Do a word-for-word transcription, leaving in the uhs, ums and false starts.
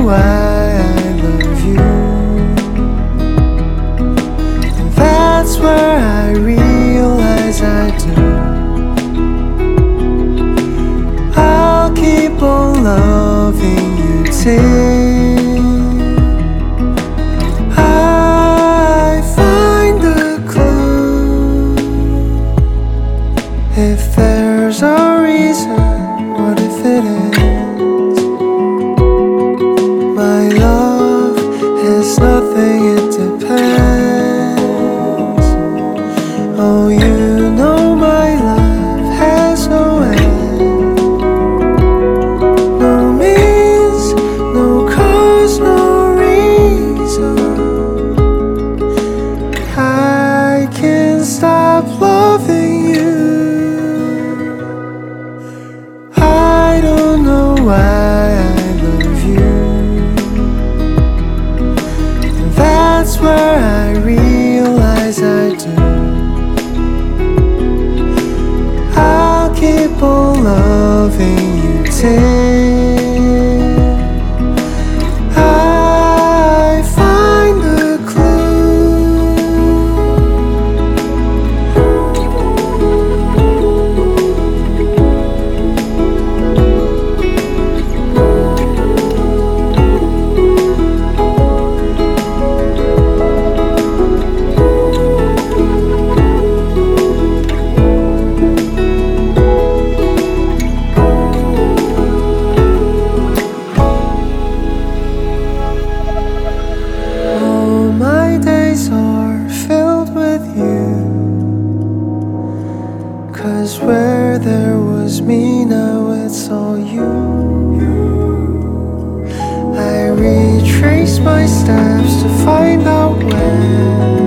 why I love you, and that's where I realize I do. I'll keep on loving you till I find a clue. If there's a reason, what if it is? My love is nothing, it depends. Oh, you know my love has no end. No means, no cause, no reason. I can't stop loving you. I don't know why I love you, and that's where I realize I do. I'll keep on loving you till I find a clue. All my days are filled with you, 'cause where there was me, now it's all you. I retrace my steps to find out where